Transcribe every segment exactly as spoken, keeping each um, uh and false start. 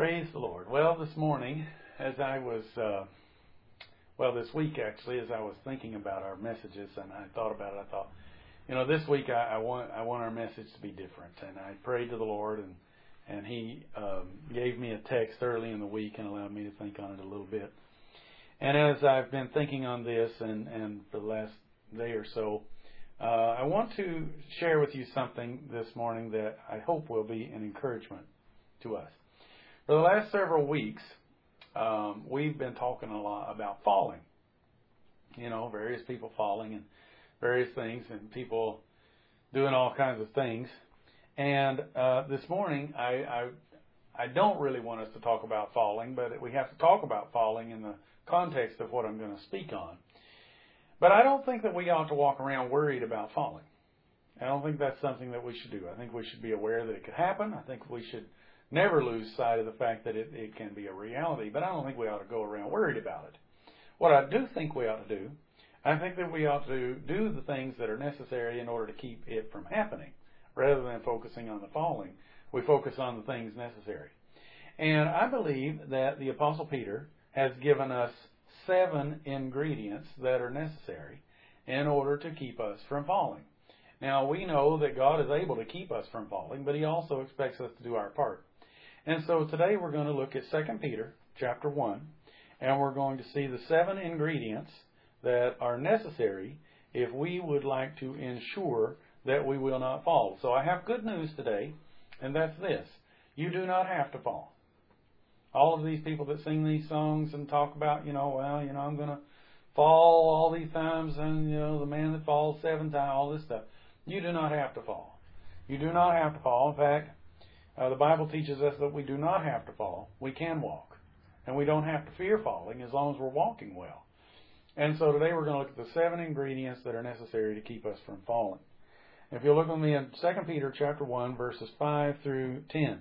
Praise the Lord. Well, this morning, as I was, uh, well, this week actually, as I was thinking about our messages and I thought about it, I thought, you know, this week I, I want I want our message to be different. And I prayed to the Lord, and and He um, gave me a text early in the week and allowed me to think on it a little bit. And as I've been thinking on this, and, and for the last day or so, uh, I want to share with you something this morning that I hope will be an encouragement to us. For the last several weeks, um, we've been talking a lot about falling. You know, various people falling and various things, and people doing all kinds of things. And uh, this morning, I, I I don't really want us to talk about falling, but we have to talk about falling in the context of what I'm going to speak on. But I don't think that we ought to walk around worried about falling. I don't think that's something that we should do. I think we should be aware that it could happen. I think we should never lose sight of the fact that it, it can be a reality, but I don't think we ought to go around worried about it. What I do think we ought to do, I think that we ought to do the things that are necessary in order to keep it from happening. Rather than focusing on the falling, we focus on the things necessary. And I believe that the Apostle Peter has given us seven ingredients that are necessary in order to keep us from falling. Now, we know that God is able to keep us from falling, but He also expects us to do our part. And so today we're going to look at Second Peter chapter one, and we're going to see the seven ingredients that are necessary if we would like to ensure that we will not fall. So I have good news today, and that's this. You do not have to fall. All of these people that sing these songs and talk about, you know, well, you know, I'm going to fall all these times, and, you know, the man that falls seven times, all this stuff. You do not have to fall. You do not have to fall. In fact, Uh, the Bible teaches us that we do not have to fall. We can walk. And we don't have to fear falling as long as we're walking well. And so today we're going to look at the seven ingredients that are necessary to keep us from falling. If you look with me in Second Peter chapter one, verses five through ten.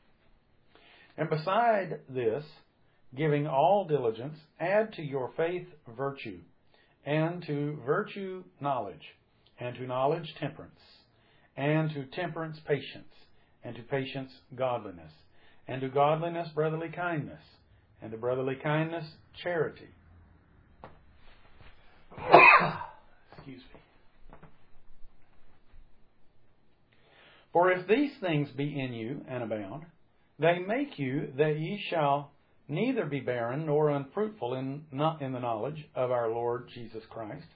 And beside this, giving all diligence, add to your faith virtue, and to virtue knowledge, and to knowledge temperance, and to temperance patience, and to patience godliness, and to godliness brotherly kindness, and to brotherly kindness charity. Excuse me. For if these things be in you and abound, they make you that ye shall neither be barren nor unfruitful in not in the knowledge of our Lord Jesus Christ.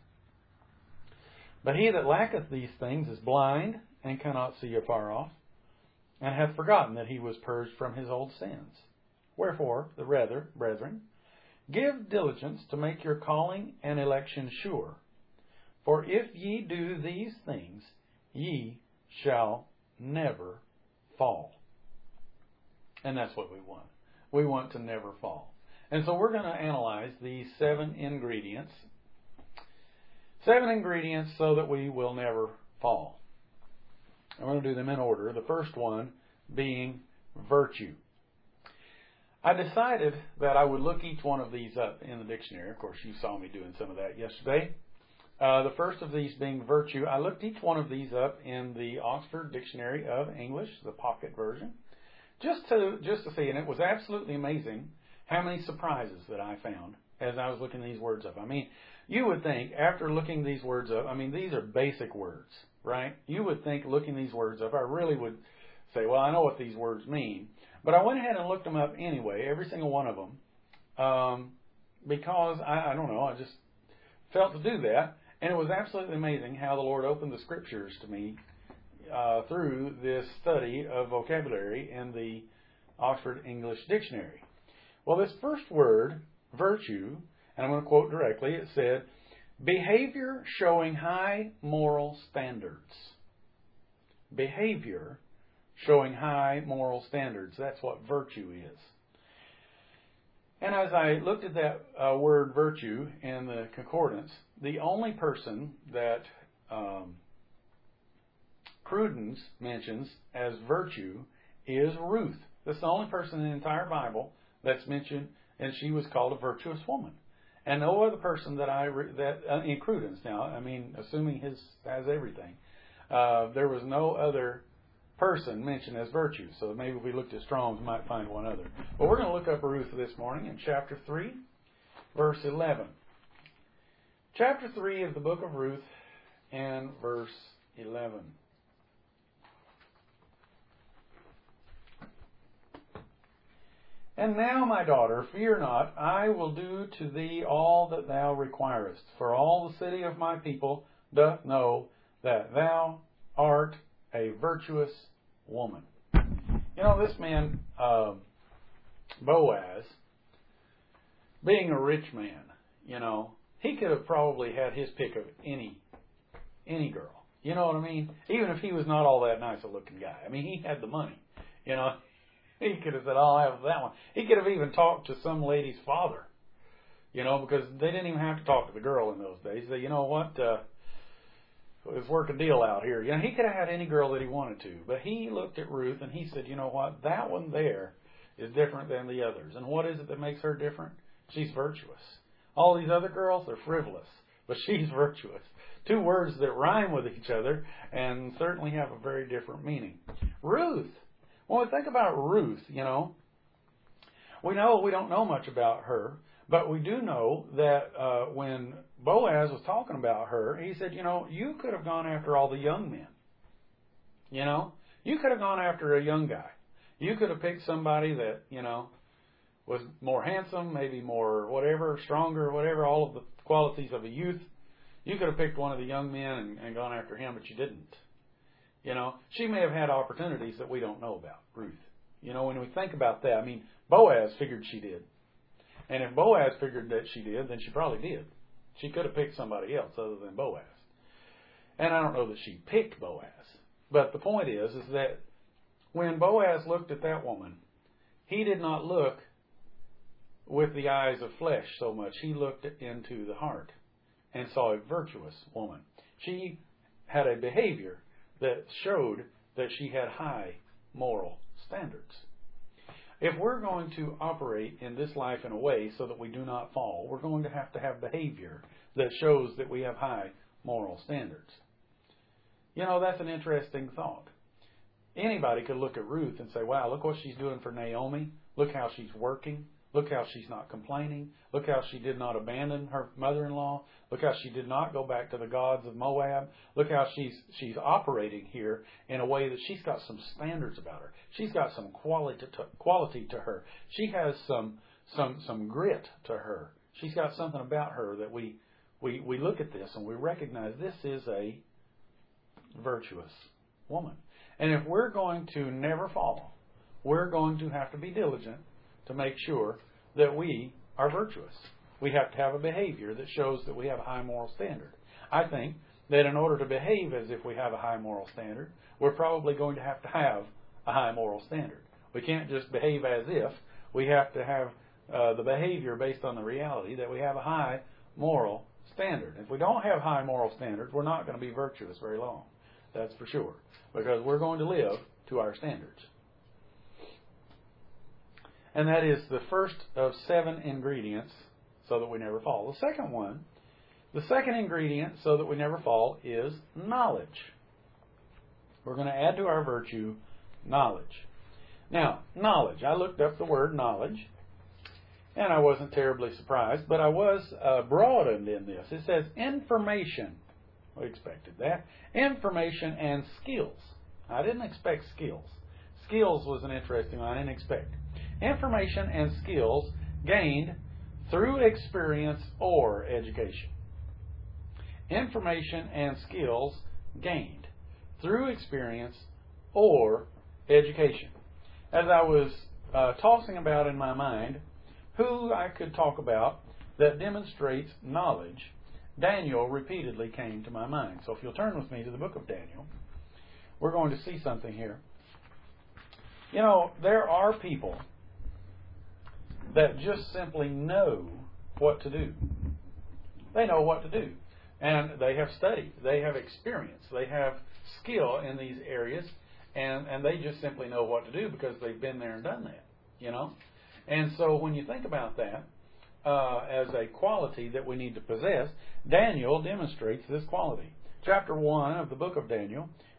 But he that lacketh these things is blind, and cannot see afar off, and hath forgotten that he was purged from his old sins. Wherefore, the rather, brethren, give diligence to make your calling and election sure. For if ye do these things, ye shall never fall. And that's what we want. We want to never fall. And so we're going to analyze these seven ingredients. Seven ingredients so that we will never fall. I'm going to do them in order. The first one being virtue. I decided that I would look each one of these up in the dictionary. Of course, you saw me doing some of that yesterday. Uh, the first of these being virtue. I looked each one of these up in the Oxford Dictionary of English, the pocket version, just to just to see. And it was absolutely amazing how many surprises that I found as I was looking these words up. I mean, you would think after looking these words up, I mean, these are basic words. Right? You would think, looking these words up, I really would say, well, I know what these words mean. But I went ahead and looked them up anyway, every single one of them, um, because, I, I don't know, I just felt to do that. And it was absolutely amazing how the Lord opened the Scriptures to me uh, through this study of vocabulary in the Oxford English Dictionary. Well, this first word, virtue, and I'm going to quote directly, it said, behavior showing high moral standards. Behavior showing high moral standards. That's what virtue is. And as I looked at that uh, word virtue in the concordance, the only person that um, Crudens mentions as virtue is Ruth. That's the only person in the entire Bible that's mentioned, and she was called a virtuous woman. And no other person that I, re- that uh, in Crudens now, I mean, assuming his has everything, uh, there was no other person mentioned as virtue. So maybe if we looked at Strong's, we might find one other. But we're going to look up Ruth this morning in chapter three, verse eleven. Chapter three of the book of Ruth and verse eleven. And now, my daughter, fear not, I will do to thee all that thou requirest. For all the city of my people doth know that thou art a virtuous woman. You know, this man, uh, Boaz, being a rich man, you know, he could have probably had his pick of any any girl. You know what I mean? Even if he was not all that nice a looking guy. I mean, he had the money, you know. He could have said, I'll have that one. He could have even talked to some lady's father, you know, because they didn't even have to talk to the girl in those days. They, you know what, uh, let's work a deal out here. You know, he could have had any girl that he wanted to, but he looked at Ruth and he said, you know what, that one there is different than the others. And what is it that makes her different? She's virtuous. All these other girls are frivolous, but she's virtuous. Two words that rhyme with each other and certainly have a very different meaning. Ruth. When we think about Ruth, you know, we know we don't know much about her, but we do know that uh, when Boaz was talking about her, he said, you know, you could have gone after all the young men. You know, you could have gone after a young guy. You could have picked somebody that, you know, was more handsome, maybe more whatever, stronger, whatever, all of the qualities of a youth. You could have picked one of the young men and, and gone after him, but you didn't. You know, she may have had opportunities that we don't know about, Ruth. You know, when we think about that, I mean, Boaz figured she did. And if Boaz figured that she did, then she probably did. She could have picked somebody else other than Boaz. And I don't know that she picked Boaz. But the point is, is that when Boaz looked at that woman, he did not look with the eyes of flesh so much. He looked into the heart and saw a virtuous woman. She had a behavior that showed that she had high moral standards. If we're going to operate in this life in a way so that we do not fall, we're going to have to have behavior that shows that we have high moral standards. You know, that's an interesting thought. Anybody could look at Ruth and say, wow, look what she's doing for Naomi. Look how she's working. Look how she's not complaining. Look how she did not abandon her mother-in-law. Look how she did not go back to the gods of Moab. Look how she's she's operating here in a way that she's got some standards about her. She's got some quality to, quality to her. She has some some some grit to her. She's got something about her that we we we look at this and we recognize this is a virtuous woman. And if we're going to never fall, we're going to have to be diligent to make sure that we are virtuous. We have to have a behavior that shows that we have a high moral standard. I think that in order to behave as if we have a high moral standard, we're probably going to have to have a high moral standard. We can't just behave as if. We have to have uh, the behavior based on the reality that we have a high moral standard. If we don't have high moral standards, we're not going to be virtuous very long. That's for sure. Because we're going to live to our standards. And that is the first of seven ingredients so that we never fall. The second one, the second ingredient so that we never fall is knowledge. We're going to add to our virtue knowledge. Now, knowledge. I looked up the word knowledge, and I wasn't terribly surprised, but I was uh, broadened in this. It says information. We expected that. Information and skills. I didn't expect skills. Skills was an interesting one. I didn't expect. Information and skills gained through experience or education. Information and skills gained through experience or education. As I was uh, tossing about in my mind who I could talk about that demonstrates knowledge, Daniel repeatedly came to my mind. So if you'll turn with me to the book of Daniel, we're going to see something here. You know, there are people that just simply know what to do. They know what to do. And they have studied. They have experience. They have skill in these areas. And, and they just simply know what to do because they've been there and done that. You know? And so when you think about that uh, as a quality that we need to possess, Daniel demonstrates this quality. Chapter one of the book of Daniel,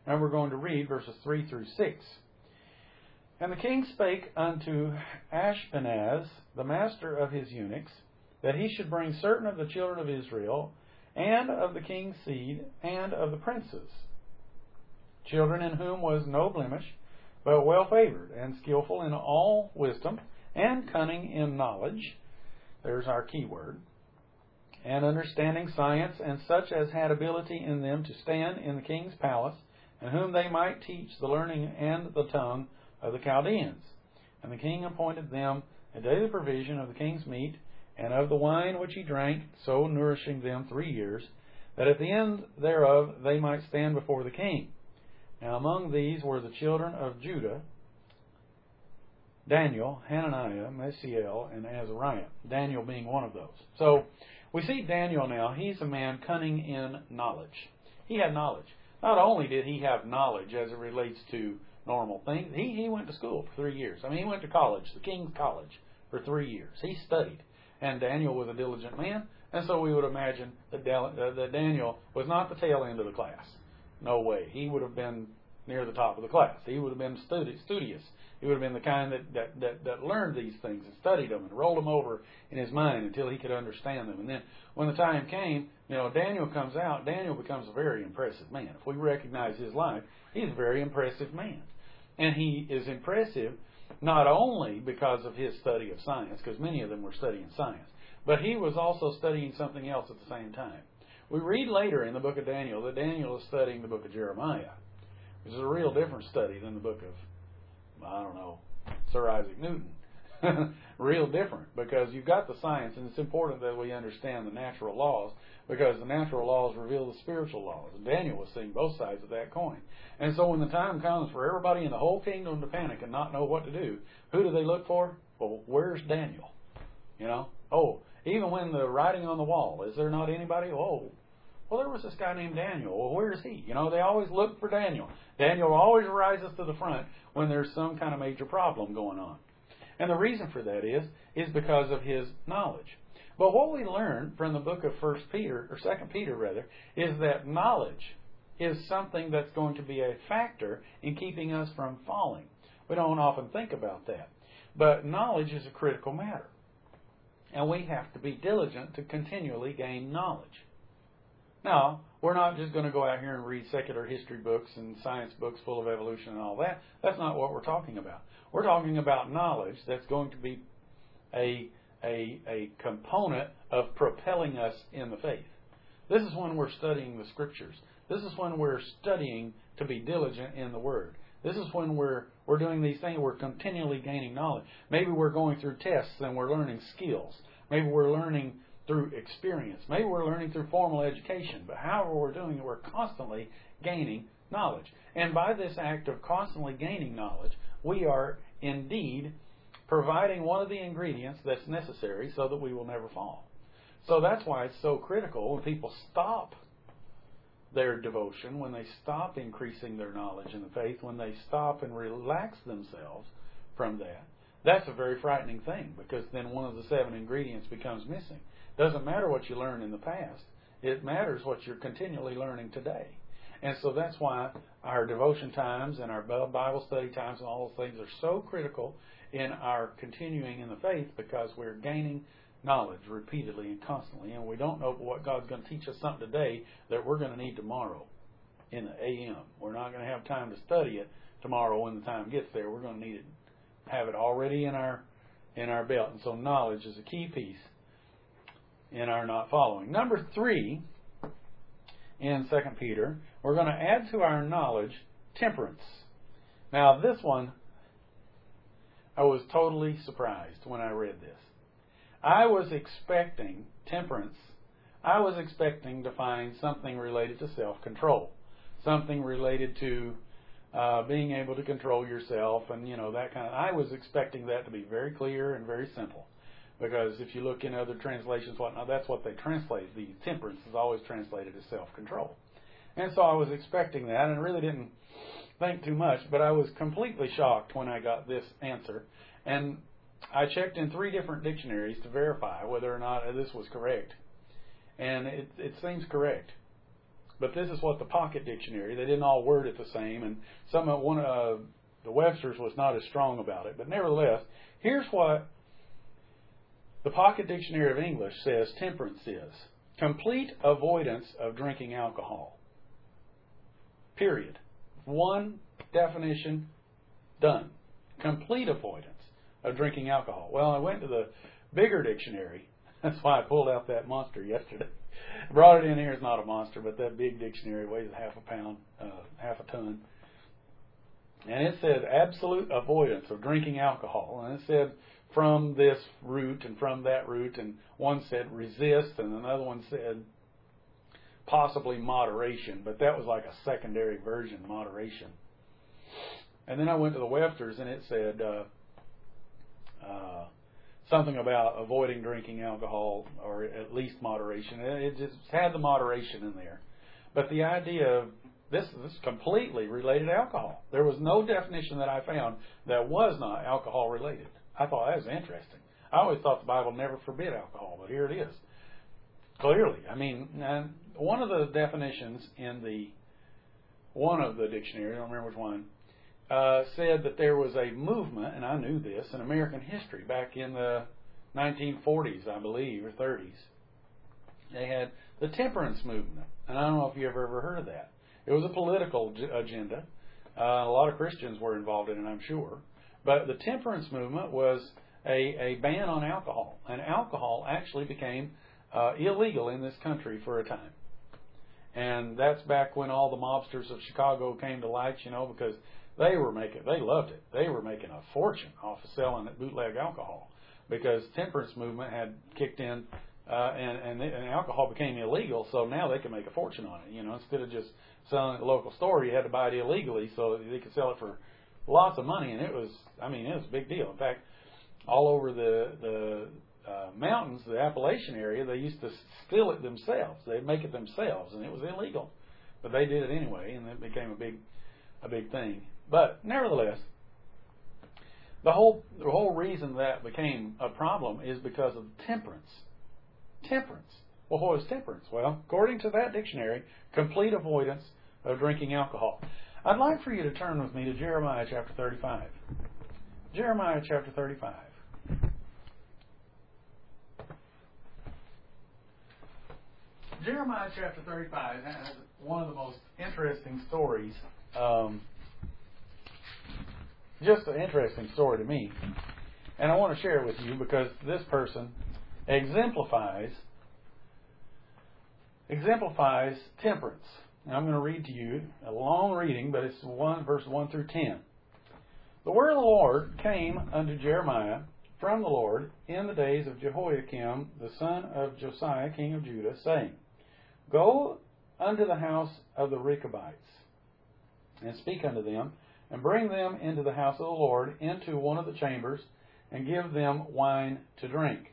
And we're going to read verses three through six. And the king spake unto Ashpenaz, the master of his eunuchs, that he should bring certain of the children of Israel, and of the king's seed, and of the princes, children in whom was no blemish, but well favored, and skillful in all wisdom, and cunning in knowledge. There's our key word. And understanding science, and such as had ability in them to stand in the king's palace, and whom they might teach the learning and the tongue of the Chaldeans. And the king appointed them a daily provision of the king's meat, and of the wine which he drank, so nourishing them three years, that at the end thereof they might stand before the king. Now among these were the children of Judah, Daniel, Hananiah, Mishael, and Azariah. Daniel being one of those. So we see Daniel now. He's a man cunning in knowledge. He had knowledge. Not only did he have knowledge as it relates to normal things, he, he went to school for three years. I mean, he went to college, the King's College, for three years. He studied. And Daniel was a diligent man, and so we would imagine that, Del- uh, that Daniel was not the tail end of the class. No way. He would have been near the top of the class. He would have been studi- studious. He would have been the kind that, that, that, that learned these things and studied them and rolled them over in his mind until he could understand them. And then when the time came, you know, Daniel comes out, Daniel becomes a very impressive man. If we recognize his life, he's a very impressive man. And he is impressive not only because of his study of science, because many of them were studying science, but he was also studying something else at the same time. We read later in the book of Daniel that Daniel is studying the book of Jeremiah, which is a real different study than the book of, I don't know, Sir Isaac Newton. Real different, because you've got the science, and it's important that we understand the natural laws, because the natural laws reveal the spiritual laws. And Daniel was seeing both sides of that coin. And so when the time comes for everybody in the whole kingdom to panic and not know what to do, who do they look for? Well, where's Daniel? You know? Oh, even when the writing on the wall, is there not anybody? Oh, well, there was this guy named Daniel. Well, where is he? You know, they always look for Daniel. Daniel always rises to the front when there's some kind of major problem going on. And the reason for that is, is because of his knowledge. But what we learn from the book of First Peter, or Second Peter rather, is that knowledge is something that's going to be a factor in keeping us from falling. We don't often think about that. But knowledge is a critical matter. And we have to be diligent to continually gain knowledge. Now, we're not just going to go out here and read secular history books and science books full of evolution and all that. That's not what we're talking about. We're talking about knowledge that's going to be a, a, a component of propelling us in the faith. This is when we're studying the Scriptures. This is when we're studying to be diligent in the Word. This is when we're we're doing these things. We're continually gaining knowledge. Maybe we're going through tests and we're learning skills. Maybe we're learning through experience. Maybe we're learning through formal education. But however we're doing it, we're constantly gaining knowledge. And by this act of constantly gaining knowledge, we are indeed providing one of the ingredients that's necessary so that we will never fall. So that's why it's so critical when people stop their devotion, when they stop increasing their knowledge in the faith, when they stop and relax themselves from that. That's a very frightening thing, because then one of the seven ingredients becomes missing. Doesn't matter what you learned in the past. It matters what you're continually learning today. And so that's why our devotion times and our Bible study times and all those things are so critical in our continuing in the faith, because we're gaining knowledge repeatedly and constantly. And we don't know what God's going to teach us something today that we're going to need tomorrow in the A M. We're not going to have time to study it tomorrow when the time gets there. We're going to need it, have it already in our in our belt. And so knowledge is a key piece in our not following. Number three, in Second Peter, we're going to add to our knowledge temperance. Now, this one, I was totally surprised when I read this. I was expecting temperance. I was expecting to find something related to self-control, something related to uh, being able to control yourself, and you know that kind of. I was expecting that to be very clear and very simple. Because if you look in other translations, whatnot, that's what they translate. The temperance is always translated as self-control. And so I was expecting that, and really didn't think too much, but I was completely shocked when I got this answer. And I checked in three different dictionaries to verify whether or not this was correct. And it, it seems correct. but this is what the Pocket Dictionary, they didn't all word it the same, and some of one uh, the Webster's was not as strong about it. But nevertheless, here's what the Pocket Dictionary of English says temperance is: complete avoidance of drinking alcohol. Period. One definition, done. Complete avoidance of drinking alcohol. Well, I went to the bigger dictionary. That's why I pulled out that monster yesterday. I brought it in here. It's not a monster, but that big dictionary weighs half a pound, uh, half a ton. And it said absolute avoidance of drinking alcohol. And it said from this root and from that root. And one said resist, and another one said possibly moderation. But that was like a secondary version, moderation. And then I went to the Webster's, and it said uh, uh, something about avoiding drinking alcohol, or at least moderation. It just had the moderation in there. But the idea of this, this is completely related to alcohol. There was no definition that I found that was not alcohol related. I thought that was interesting. I always thought the Bible never forbid alcohol, but here it is. Clearly. I mean, and one of the definitions in the, one of the dictionary, I don't remember which one, Uh, said that there was a movement, and I knew this, in American history back in the nineteen forties, I believe, or thirties. They had the temperance movement, and I don't know if you ever ever heard of that. It was a political g- agenda. Uh, a lot of Christians were involved in it, I'm sure. But the temperance movement was a, a ban on alcohol, and alcohol actually became uh, illegal in this country for a time. And that's back when all the mobsters of Chicago came to light, you know, because They were making, they loved it. They were making a fortune off of selling bootleg alcohol, because temperance movement had kicked in, uh, and, and, and alcohol became illegal. So now they could make a fortune on it. You know, instead of just selling it at the local store, you had to buy it illegally so they could sell it for lots of money. And it was, I mean, it was a big deal. In fact, all over the the uh, mountains, the Appalachian area, they used to still it themselves. They'd make it themselves, and it was illegal, but they did it anyway, and it became a big a big thing. But nevertheless, the whole the whole reason that became a problem is because of temperance. Temperance. Well, what is temperance? Well, according to that dictionary, complete avoidance of drinking alcohol. I'd like for you to turn with me to Jeremiah chapter thirty-five. Jeremiah chapter thirty-five. Jeremiah chapter thirty-five has one of the most interesting stories. Um, Just an interesting story to me. And I want to share it with you because this person exemplifies exemplifies temperance. And I'm going to read to you a long reading, but it's one verse one through ten. The word of the Lord came unto Jeremiah from the Lord in the days of Jehoiakim, the son of Josiah, king of Judah, saying, Go unto the house of the Rechabites, and speak unto them, and bring them into the house of the Lord, into one of the chambers, and give them wine to drink.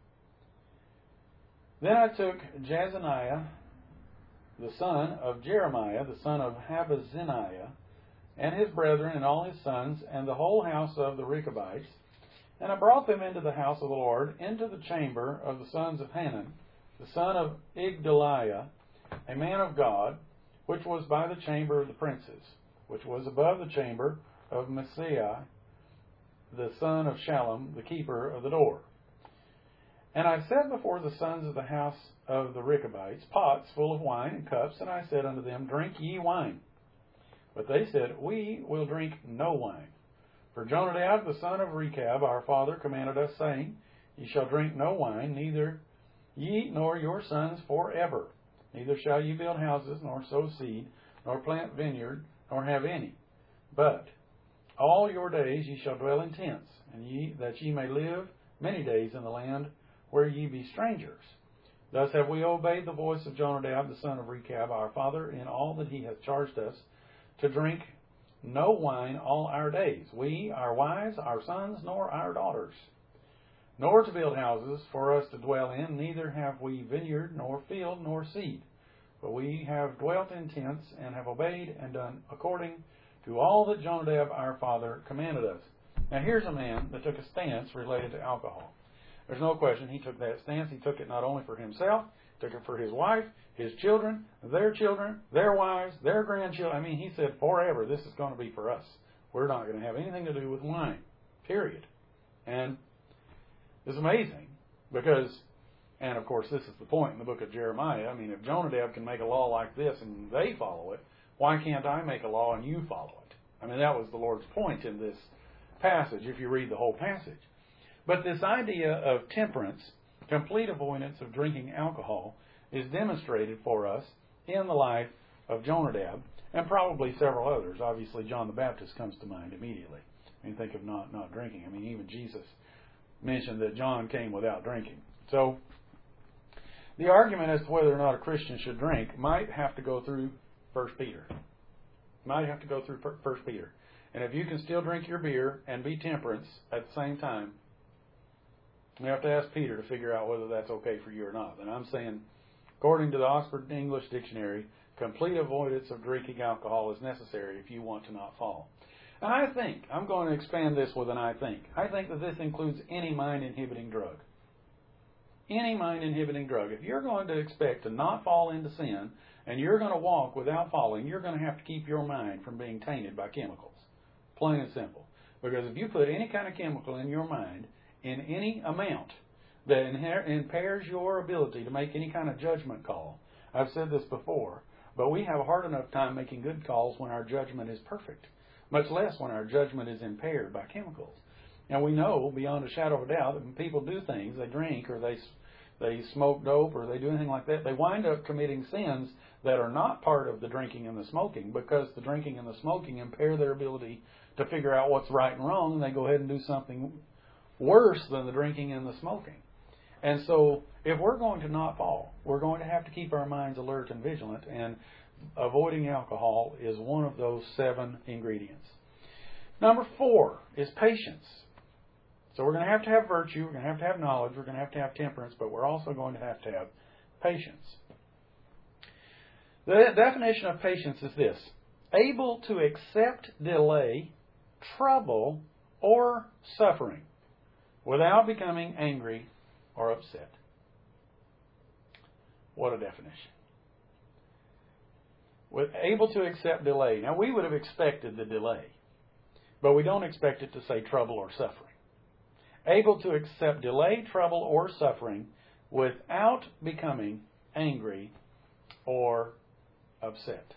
Then I took Jazaniah, the son of Jeremiah, the son of Habazziniah, and his brethren, and all his sons, and the whole house of the Rechabites, and I brought them into the house of the Lord, into the chamber of the sons of Hanan, the son of Igdaliah, a man of God, which was by the chamber of the princes, which was above the chamber of Messiah, the son of Shallum, the keeper of the door. And I set before the sons of the house of the Rechabites pots full of wine and cups, and I said unto them, Drink ye wine. But they said, We will drink no wine. For Jonadab, the son of Rechab, our father, commanded us, saying, Ye shall drink no wine, neither ye nor your sons forever. Neither shall ye build houses, nor sow seed, nor plant vineyard, nor have any. But all your days ye shall dwell in tents, and ye that ye may live many days in the land where ye be strangers. Thus have we obeyed the voice of Jonadab, the son of Rechab, our father, in all that he hath charged us, to drink no wine all our days, we, our wives, our sons, nor our daughters, nor to build houses for us to dwell in, neither have we vineyard, nor field, nor seed. But we have dwelt in tents, and have obeyed and done according to all that Jonadab our father commanded us. Now here's a man that took a stance related to alcohol. There's no question he took that stance. He took it not only for himself, he took it for his wife, his children, their children, their wives, their grandchildren. I mean, he said forever this is going to be for us. We're not going to have anything to do with wine, period. And it's amazing because, and of course this is the point in the book of Jeremiah, I mean, if Jonadab can make a law like this and they follow it, why can't I make a law and you follow it? I mean, that was the Lord's point in this passage, if you read the whole passage. But this idea of temperance, complete avoidance of drinking alcohol, is demonstrated for us in the life of Jonadab and probably several others. Obviously, John the Baptist comes to mind immediately. I mean, think of not, not drinking. I mean, even Jesus mentioned that John came without drinking. So, the argument as to whether or not a Christian should drink might have to go through First Peter. Might have to go through First Peter. And if you can still drink your beer and be temperance at the same time, you have to ask Peter to figure out whether that's okay for you or not. And I'm saying, according to the Oxford English Dictionary, complete avoidance of drinking alcohol is necessary if you want to not fall. And I think, I'm going to expand this with an I think. I think that this includes any mind-inhibiting drug. Any mind-inhibiting drug. If you're going to expect to not fall into sin, and you're going to walk without falling, you're going to have to keep your mind from being tainted by chemicals. Plain and simple. Because if you put any kind of chemical in your mind, in any amount, that impairs your ability to make any kind of judgment call. I've said this before, but we have a hard enough time making good calls when our judgment is perfect, much less when our judgment is impaired by chemicals. And we know, beyond a shadow of a doubt, that when people do things, they drink or they they smoke dope or they do anything like that, they wind up committing sins that are not part of the drinking and the smoking, because the drinking and the smoking impair their ability to figure out what's right and wrong, and they go ahead and do something worse than the drinking and the smoking. And so, if we're going to not fall, we're going to have to keep our minds alert and vigilant, and avoiding alcohol is one of those seven ingredients. Number four is patience. So we're going to have to have virtue, we're going to have to have knowledge, we're going to have to have temperance, but we're also going to have to have patience. The definition of patience is this: able to accept delay, trouble, or suffering without becoming angry or upset. What a definition. With able to accept delay. Now, we would have expected the delay, but we don't expect it to say trouble or suffering. Able to accept delay, trouble, or suffering without becoming angry or upset.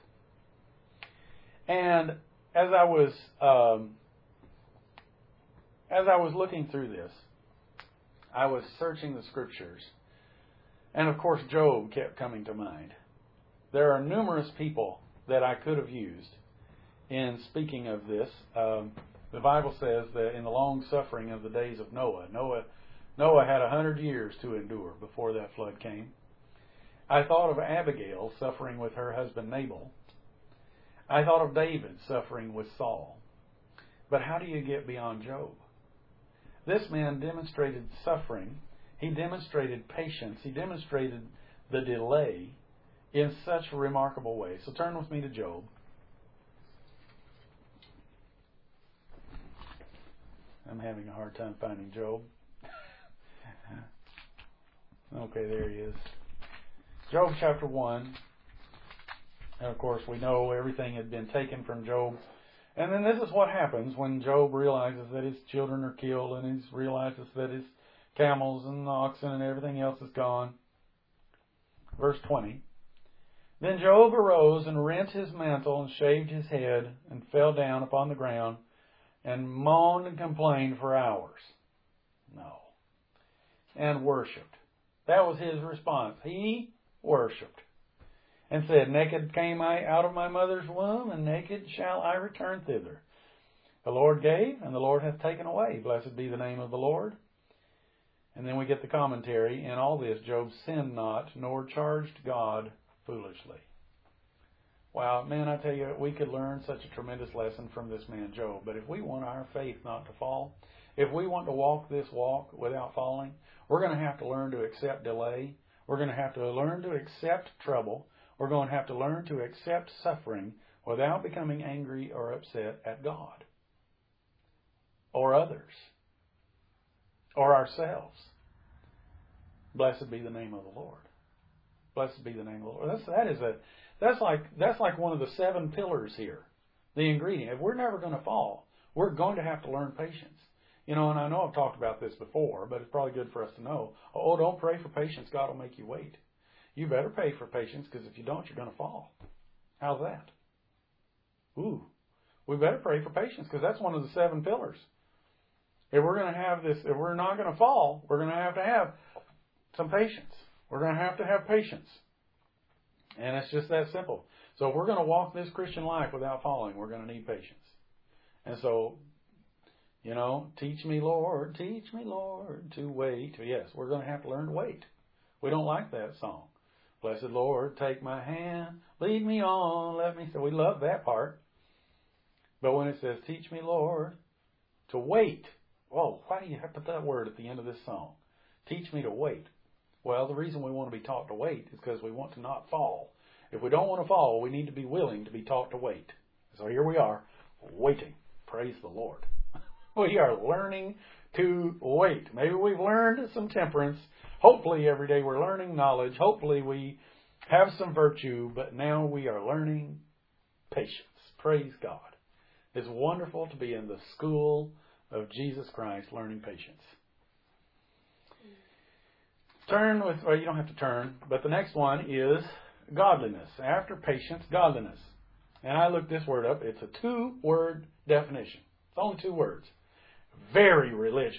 And as I was um, as I was looking through this, I was searching the scriptures, and of course Job kept coming to mind. There are numerous people that I could have used in speaking of this. Um, the Bible says that in the long suffering of the days of Noah, Noah, Noah had a hundred years to endure before that flood came. I thought of Abigail suffering with her husband Nabal. I thought of David suffering with Saul. But how do you get beyond Job? This man demonstrated suffering. He demonstrated patience. He demonstrated the delay in such a remarkable way. So turn with me to Job. I'm having a hard time finding Job. Okay, there he is. Job chapter one. And of course we know everything had been taken from Job. And then this is what happens when Job realizes that his children are killed, and he realizes that his camels and oxen and everything else is gone. Verse twenty. Then Job arose and rent his mantle and shaved his head and fell down upon the ground and moaned and complained for hours. No. And worshipped. That was his response. He worshipped. And said, naked came I out of my mother's womb, and naked shall I return thither. The Lord gave, and the Lord hath taken away. Blessed be the name of the Lord. And then we get the commentary. In all this, Job sinned not, nor charged God foolishly. Wow, man, I tell you, we could learn such a tremendous lesson from this man Job. But if we want our faith not to fall, if we want to walk this walk without falling, we're going to have to learn to accept delay. We're going to have to learn to accept trouble. We're going to have to learn to accept suffering without becoming angry or upset at God or others or ourselves. Blessed be the name of the Lord. Blessed be the name of the Lord. That's, that is a, that's like, that's like one of the seven pillars here. The ingredient. If we're never going to fall, we're going to have to learn patience. You know, and I know I've talked about this before, but it's probably good for us to know. Oh, don't pray for patience. God will make you wait. You better pray for patience, because if you don't, you're going to fall. How's that? Ooh. We better pray for patience, because that's one of the seven pillars. If we're going to have this, if we're not going to fall, we're going to have to have some patience. We're going to have to have patience. And it's just that simple. So if we're going to walk this Christian life without falling, we're going to need patience. And so, you know, teach me, Lord, teach me, Lord, to wait. Yes, we're going to have to learn to wait. We don't like that song. Blessed Lord, take my hand, lead me on, let me... So we love that part. But when it says, teach me, Lord, to wait. Whoa, why do you have to put that word at the end of this song? Teach me to wait. Well, the reason we want to be taught to wait is because we want to not fall. If we don't want to fall, we need to be willing to be taught to wait. So here we are, waiting. Praise the Lord. We are learning to wait. Maybe we've learned some temperance. Hopefully every day we're learning knowledge. Hopefully we have some virtue, but now we are learning patience. Praise God. It's wonderful to be in the school of Jesus Christ learning patience. Turn with, well, you don't have to turn, but the next one is godliness. After patience, godliness. And I looked this word up. It's a two-word definition. It's only two words. Very religious.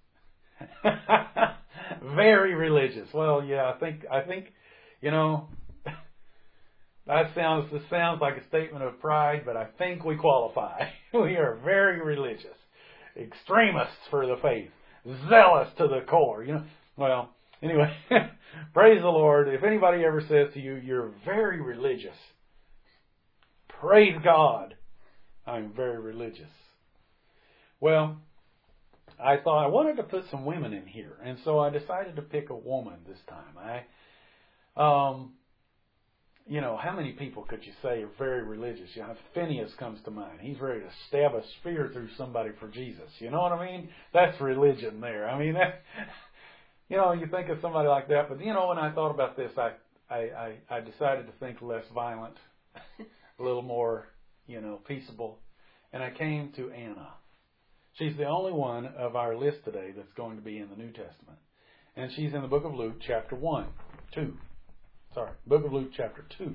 Very religious. Well, yeah, I think, I think, you know, that sounds, this sounds like a statement of pride, but I think we qualify. We are very religious. Extremists for the faith. Zealous to the core. You know, well, anyway, praise the Lord. If anybody ever says to you, you're very religious, praise God. I'm very religious. Well, I thought I wanted to put some women in here, and so I decided to pick a woman this time. I, um, you know, how many people could you say are very religious? You know, Phineas comes to mind. He's ready to stab a spear through somebody for Jesus. You know what I mean? That's religion there. I mean, that, you know, you think of somebody like that. But, you know, when I thought about this, I, I, I, I decided to think less violent, a little more, you know, peaceable. And I came to Anna. She's the only one of our list today that's going to be in the New Testament. And she's in the book of Luke, chapter one, two. Sorry, book of Luke, chapter two.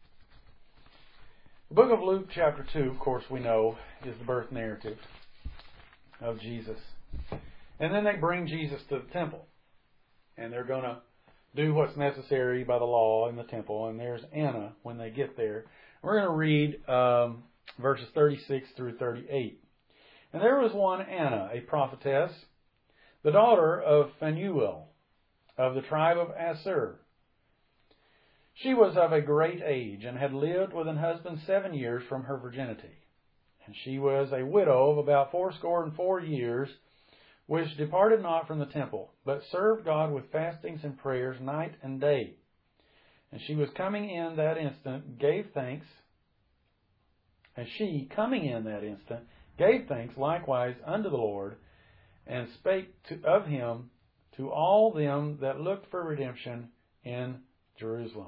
The book of Luke, chapter two, of course, we know, is the birth narrative of Jesus. And then they bring Jesus to the temple. And they're going to do what's necessary by the law in the temple. And there's Anna when they get there. We're going to read um, verses thirty-six through thirty-eight. And there was one Anna, a prophetess, the daughter of Phanuel, of the tribe of Aser. She was of a great age, and had lived with an husband seven years from her virginity. And she was a widow of about fourscore and four years, which departed not from the temple, but served God with fastings and prayers night and day. And she was coming in that instant, gave thanks, and she, coming in that instant, gave thanks likewise unto the Lord, and spake to, of him to all them that looked for redemption in Jerusalem.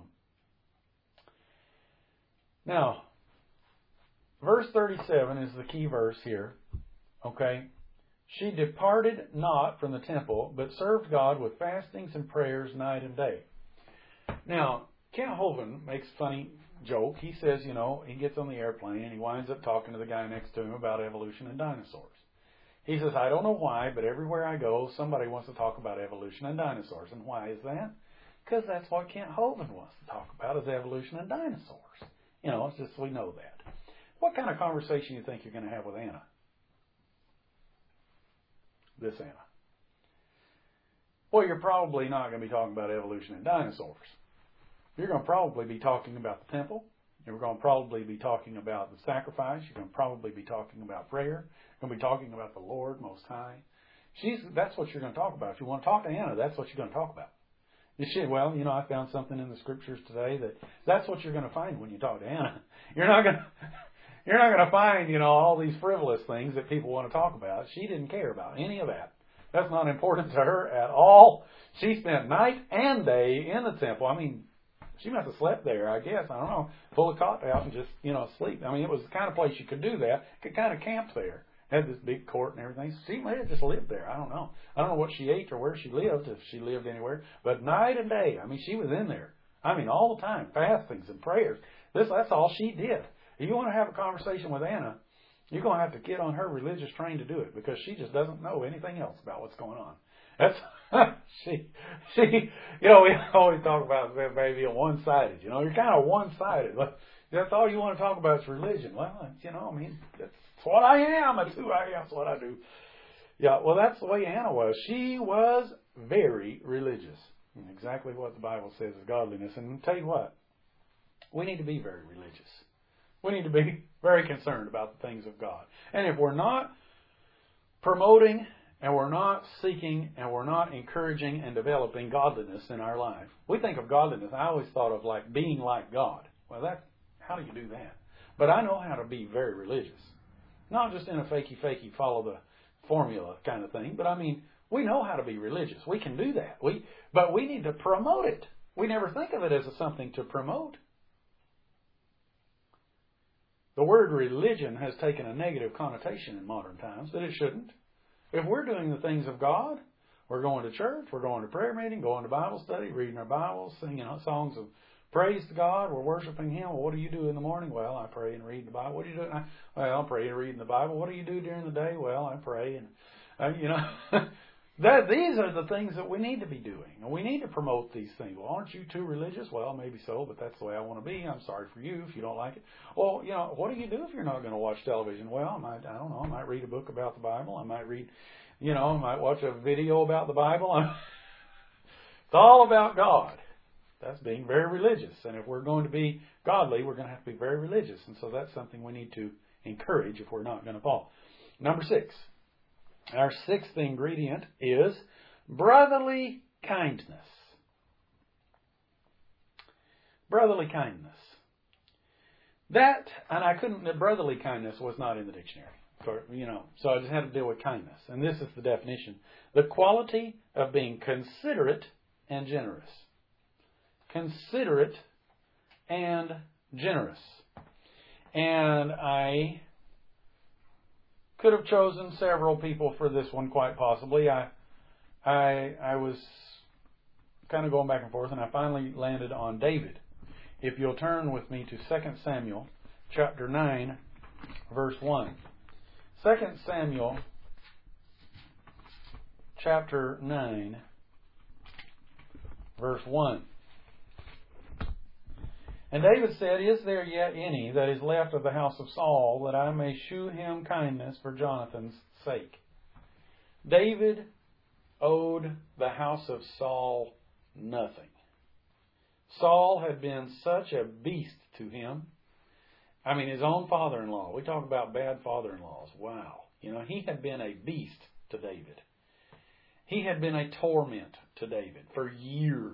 Now, verse thirty-seven is the key verse here. Okay? She departed not from the temple, but served God with fastings and prayers night and day. Now, Kent Hovind makes a funny joke. He says, you know, he gets on the airplane and he winds up talking to the guy next to him about evolution and dinosaurs. He says, I don't know why, but everywhere I go, somebody wants to talk about evolution and dinosaurs. And why is that? Because that's what Kent Hovind wants to talk about, is evolution and dinosaurs. You know, it's just we know that. What kind of conversation do you think you're going to have with Anna? This Anna. Well, you're probably not going to be talking about evolution and dinosaurs. You're going to probably be talking about the temple. You're going to probably be talking about the sacrifice. You're going to probably be talking about prayer. You're going to be talking about the Lord Most High. She's, that's what you're going to talk about. If you want to talk to Anna, that's what you're going to talk about. You should, well, you know, I found something in the scriptures today that that's what you're going to find when you talk to Anna. You're not going to, you're not going to find, you know, all these frivolous things that people want to talk about. She didn't care about any of that. That's not important to her at all. She spent night and day in the temple. I mean, She must have slept there, I guess. I don't know. Pull a cot out and just, you know, sleep. I mean, it was the kind of place you could do that. Could kind of camp there. Had this big court and everything. So she may have just lived there. I don't know. I don't know what she ate or where she lived, if she lived anywhere. But night and day, I mean, she was in there. I mean, all the time. Fastings and prayers. This, that's all she did. If you want to have a conversation with Anna, you're going to have to get on her religious train to do it, because she just doesn't know anything else about what's going on. That's she, she, you know, we always talk about maybe a one-sided. You know, you're kind of one-sided. That's all you want to talk about is religion. Well, you know, I mean, that's what I am. That's who I am. That's what I do. Yeah, well, that's the way Anna was. She was very religious. And exactly what the Bible says is godliness. And I'll tell you what, we need to be very religious. We need to be very concerned about the things of God. And if we're not promoting and we're not seeking and we're not encouraging and developing godliness in our life, we think of godliness. I always thought of like being like God. Well, that how do you do that? But I know how to be very religious. Not just in a fakey, fakey, follow the formula kind of thing. But I mean, we know how to be religious. We can do that. We, but we need to promote it. We never think of it as something to promote. The word religion has taken a negative connotation in modern times, but it shouldn't. If we're doing the things of God, we're going to church, we're going to prayer meeting, going to Bible study, reading our Bibles, singing songs of praise to God, we're worshiping Him. Well, what do you do in the morning? Well, I pray and read the Bible. What do you do? Well, I pray and read the Bible. What do you do during the day? Well, I pray and, uh, you know, that these are the things that we need to be doing. And we need to promote these things. Well, aren't you too religious? Well, maybe so, but that's the way I want to be. I'm sorry for you if you don't like it. Well, you know, what do you do if you're not going to watch television? Well, I might, I don't know, I might read a book about the Bible. I might read, you know, I might watch a video about the Bible. It's all about God. That's being very religious. And if we're going to be godly, we're going to have to be very religious. And so that's something we need to encourage if we're not going to fall. Number six. Our sixth ingredient is brotherly kindness. Brotherly kindness. That, and I couldn't, brotherly kindness was not in the dictionary. For, you know, so I just had to deal with kindness. And this is the definition. The quality of being considerate and generous. Considerate and generous. And I could have chosen several people for this one, quite possibly. I, I, I was kind of going back and forth, and I finally landed on David. If you'll turn with me to Second Samuel, chapter nine, verse one. Second Samuel, chapter nine, verse one. And David said, Is there yet any that is left of the house of Saul, that I may shew him kindness for Jonathan's sake? David owed the house of Saul nothing. Saul had been such a beast to him. I mean, his own father-in-law. We talk about bad father-in-laws. Wow. You know, he had been a beast to David. He had been a torment to David for years.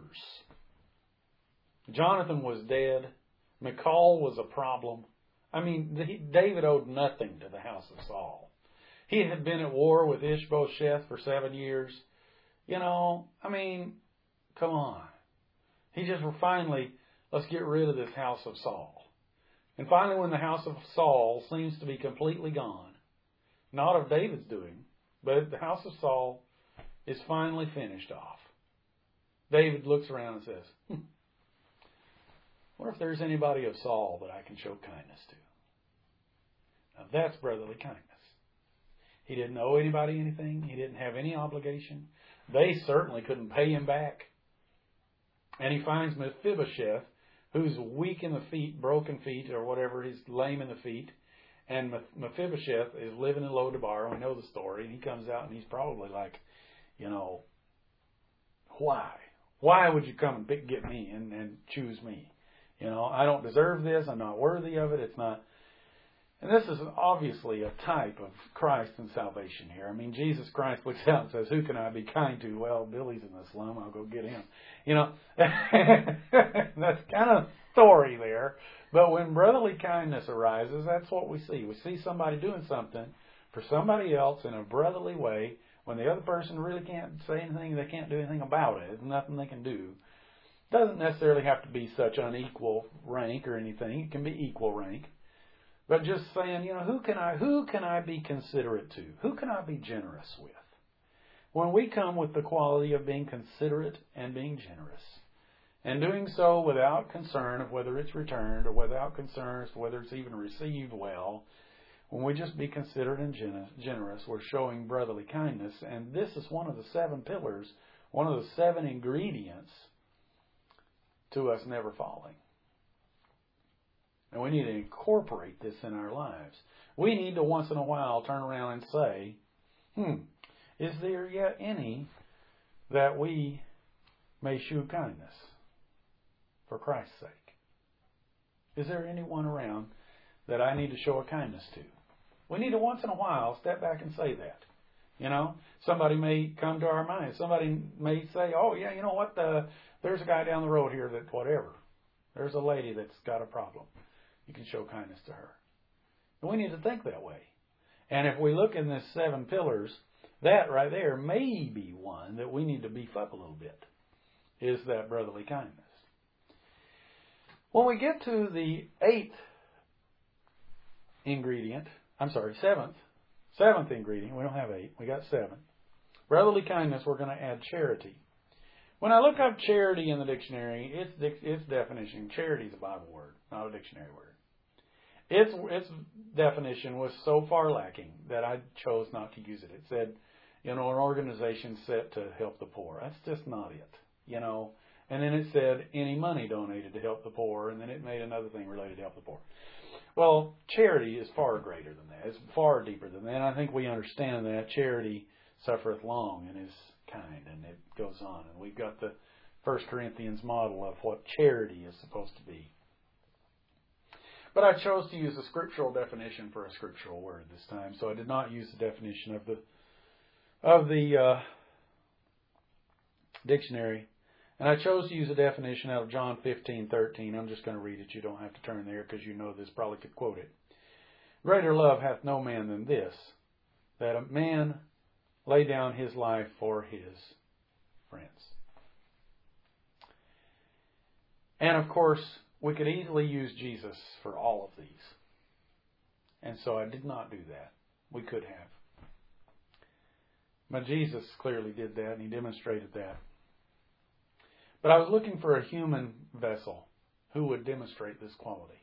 Jonathan was dead. Michal was a problem. I mean, David owed nothing to the house of Saul. He had been at war with Ishbosheth for seven years. You know, I mean, come on. He just finally, let's get rid of this house of Saul. And finally, when the house of Saul seems to be completely gone, not of David's doing, but the house of Saul is finally finished off, David looks around and says, hmm, I wonder if there's anybody of Saul that I can show kindness to. Now that's brotherly kindness. He didn't owe anybody anything. He didn't have any obligation. They certainly couldn't pay him back. And he finds Mephibosheth, who's weak in the feet, broken feet, or whatever, he's lame in the feet. And Mephibosheth is living in Lodabar. We know the story. And he comes out and he's probably like, you know, why? Why would you come and pick, get me and, and choose me? You know, I don't deserve this. I'm not worthy of it. It's not. And this is obviously a type of Christ and salvation here. I mean, Jesus Christ looks out and says, who can I be kind to? Well, Billy's in the slum. I'll go get him. You know, that's kind of story there. But when brotherly kindness arises, that's what we see. We see somebody doing something for somebody else in a brotherly way when the other person really can't say anything. They can't do anything about it. There's nothing they can do. Doesn't necessarily have to be such unequal rank or anything. It can be equal rank. But just saying, you know, who can I who can I be considerate to? Who can I be generous with? When we come with the quality of being considerate and being generous, and doing so without concern of whether it's returned or without concern as to whether it's even received well, when we just be considerate and generous, we're showing brotherly kindness. And this is one of the seven pillars, one of the seven ingredients to us never falling. And we need to incorporate this in our lives. We need to once in a while turn around and say, hmm, is there yet any that we may shew kindness for Christ's sake? Is there anyone around that I need to show a kindness to? We need to once in a while step back and say that. You know, somebody may come to our mind. Somebody may say, oh, yeah, you know what, the, there's a guy down the road here that whatever. There's a lady that's got a problem. You can show kindness to her. And we need to think that way. And if we look in this seven pillars, that right there may be one that we need to beef up a little bit, is that brotherly kindness. When we get to the eighth ingredient, I'm sorry, seventh, seventh ingredient, we don't have eight, we got seven. Brotherly kindness, we're going to add charity. When I look up charity in the dictionary, its, its definition, charity is a Bible word, not a dictionary word. Its, its definition was so far lacking that I chose not to use it. It said, you know, an organization set to help the poor. That's just not it, you know. And then it said any money donated to help the poor, and then it made another thing related to help the poor. Well, charity is far greater than that. It's far deeper than that. And I think we understand that. Charity suffereth long and is kind, and it goes on. And we've got the First Corinthians model of what charity is supposed to be. But I chose to use a scriptural definition for a scriptural word this time, so I did not use the definition of the of the uh, dictionary. And I chose to use a definition out of John fifteen thirteen. I'm just going to read it. You don't have to turn there because you know this, probably could quote it. Greater love hath no man than this, that a man lay down his life for his friends. And of course, we could easily use Jesus for all of these. And so I did not do that. We could have. But Jesus clearly did that, and he demonstrated that. But I was looking for a human vessel who would demonstrate this quality.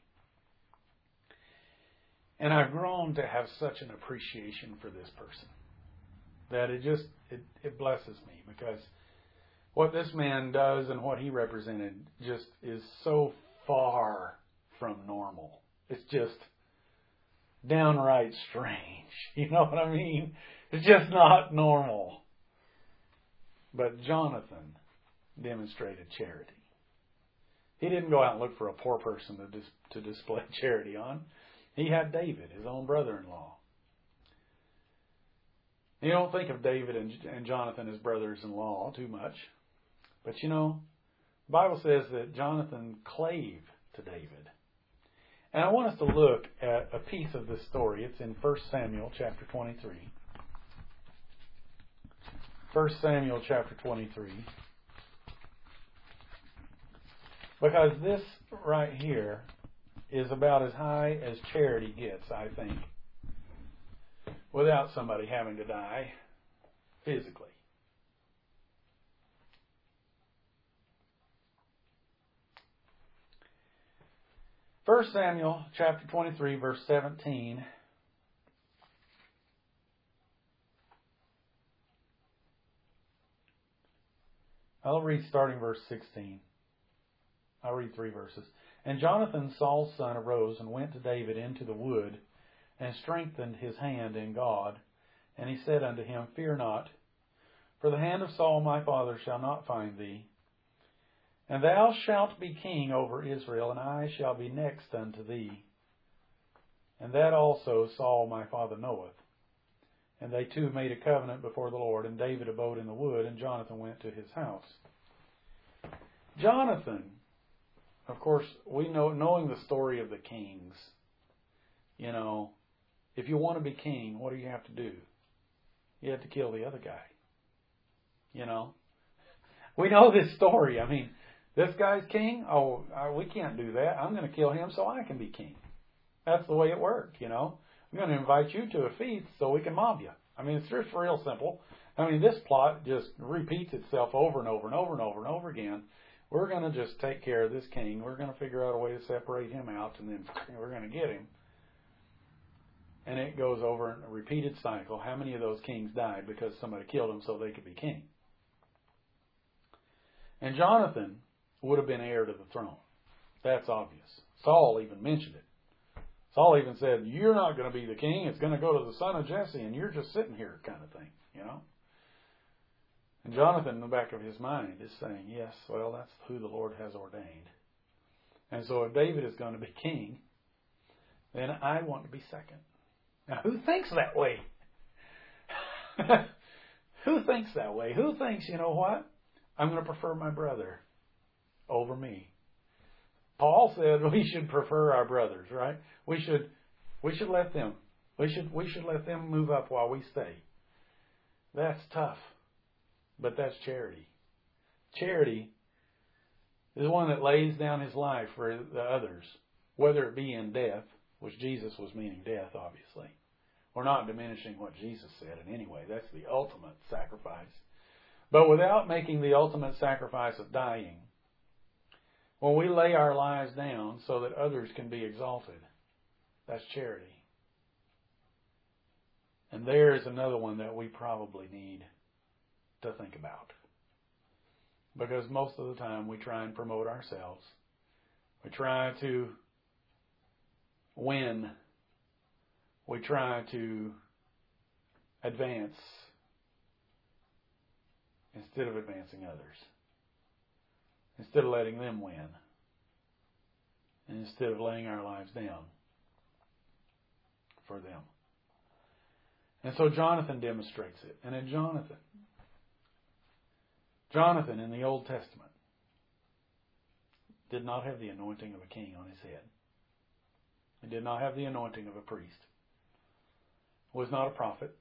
And I've grown to have such an appreciation for this person that it just, it, it blesses me, because what this man does and what he represented just is so far from normal. It's just downright strange. You know what I mean? It's just not normal. But Jonathan demonstrated charity. He didn't go out and look for a poor person to dis- to display charity on. He had David, his own brother-in-law. You don't think of David and, and Jonathan as brothers-in-law too much. But you know, the Bible says that Jonathan clave to David. And I want us to look at a piece of this story. It's in First Samuel chapter twenty-three. First Samuel chapter twenty-three. Because this right here is about as high as charity gets, I think, without somebody having to die physically. First Samuel chapter twenty-three, verse seventeen. I'll read starting verse sixteen. I'll read three verses. And Jonathan, Saul's son, arose and went to David into the wood, and strengthened his hand in God. And he said unto him, Fear not, for the hand of Saul my father shall not find thee. And thou shalt be king over Israel, and I shall be next unto thee. And that also Saul my father knoweth. And they two made a covenant before the Lord, and David abode in the wood, and Jonathan went to his house. Jonathan, of course, we know, knowing the story of the kings, you know, if you want to be king, what do you have to do? You have to kill the other guy. You know, we know this story. I mean, This guy's king? Oh, uh, we can't do that. I'm going to kill him so I can be king. That's the way it worked, you know. I'm going to invite you to a feast so we can mob you. I mean, it's just real simple. I mean, this plot just repeats itself over and over and over and over and over again. We're going to just take care of this king. We're going to figure out a way to separate him out, and then we're going to get him. And it goes over in a repeated cycle. How many of those kings died because somebody killed them so they could be king? And Jonathan would have been heir to the throne. That's obvious. Saul even mentioned it. Saul even said, you're not going to be the king. It's going to go to the son of Jesse, and you're just sitting here, kind of thing, you know. And Jonathan, in the back of his mind, is saying, yes, well, that's who the Lord has ordained. And so if David is going to be king, then I want to be second. Now, who thinks that way? Who thinks that way? Who thinks, you know what? I'm going to prefer my brother over me. Paul said we should prefer our brothers, right? We should we should let them we should we should let them move up while we stay. That's tough. But that's charity. Charity is the one that lays down his life for the others, whether it be in death, which Jesus was meaning death, obviously. We're not diminishing what Jesus said in any way. That's the ultimate sacrifice. But without making the ultimate sacrifice of dying, when we lay our lives down so that others can be exalted, that's charity. And there is another one that we probably need to think about. Because most of the time we try and promote ourselves. We try to win. We try to advance instead of advancing others. Instead of letting them win. And instead of laying our lives down for them. And so Jonathan demonstrates it. And in Jonathan, Jonathan in the Old Testament did not have the anointing of a king on his head. He did not have the anointing of a priest. Was not a prophet.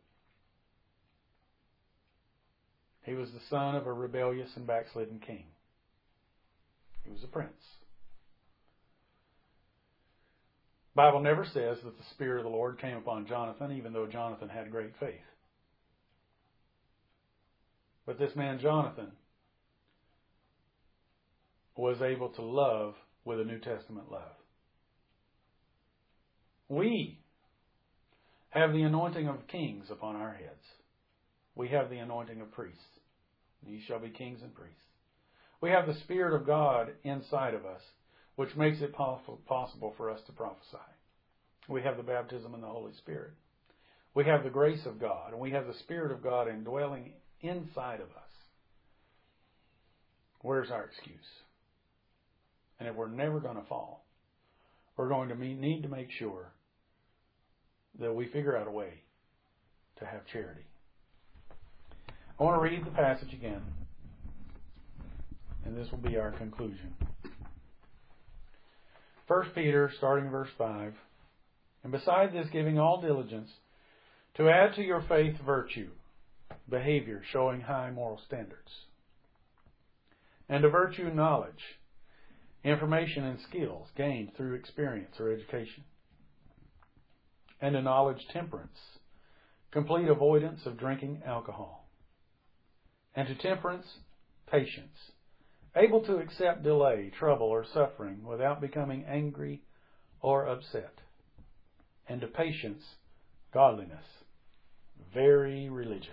He was the son of a rebellious and backslidden king. He was a prince. The Bible never says that the Spirit of the Lord came upon Jonathan, even though Jonathan had great faith. But this man Jonathan was able to love with a New Testament love. We have the anointing of kings upon our heads. We have the anointing of priests. Ye shall be kings and priests. We have the Spirit of God inside of us, which makes it possible for us to prophesy. We have the baptism in the Holy Spirit. We have the grace of God, and we have the Spirit of God indwelling inside of us. Where's our excuse? And if we're never going to fall, we're going to need to make sure that we figure out a way to have charity. I want to read the passage again, and this will be our conclusion. First Peter, starting verse five. And beside this, giving all diligence, to add to your faith virtue, behavior showing high moral standards, and to virtue knowledge, information and skills gained through experience or education, and to knowledge temperance, complete avoidance of drinking alcohol, and to temperance patience, able to accept delay, trouble, or suffering without becoming angry or upset, and to patience godliness, very religious,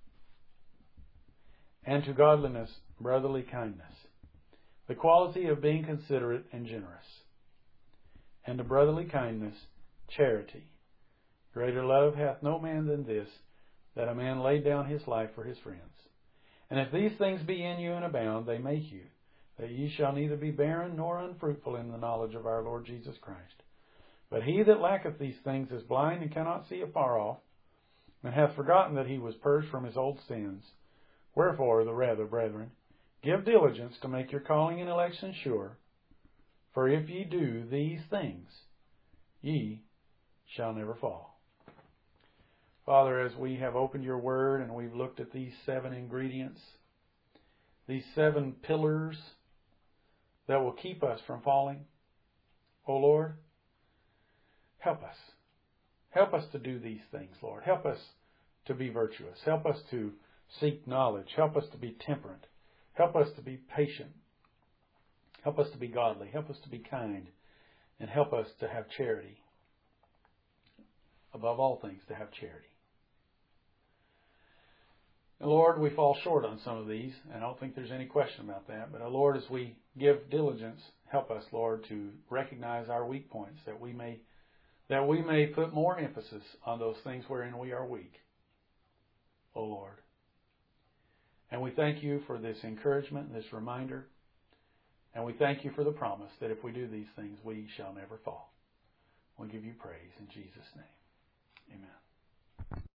and to godliness brotherly kindness, the quality of being considerate and generous, and to brotherly kindness charity. Greater love hath no man than this, that a man lay down his life for his friends. And if these things be in you and abound, they make you, that ye shall neither be barren nor unfruitful in the knowledge of our Lord Jesus Christ. But he that lacketh these things is blind and cannot see afar off, and hath forgotten that he was purged from his old sins. Wherefore, the rather, brethren, give diligence to make your calling and election sure. For if ye do these things, ye shall never fall. Father, as we have opened your word and we've looked at these seven ingredients, these seven pillars that will keep us from falling. Oh Lord, help us. Help us to do these things, Lord. Help us to be virtuous. Help us to seek knowledge. Help us to be temperate. Help us to be patient. Help us to be godly. Help us to be kind. And help us to have charity. Above all things, to have charity. And Lord, we fall short on some of these, and I don't think there's any question about that. But, Lord, as we give diligence, help us, Lord, to recognize our weak points, that we may that we may put more emphasis on those things wherein we are weak. O Lord. And we thank you for this encouragement, this reminder, and we thank you for the promise that if we do these things, we shall never fall. We give you praise in Jesus' name. Amen.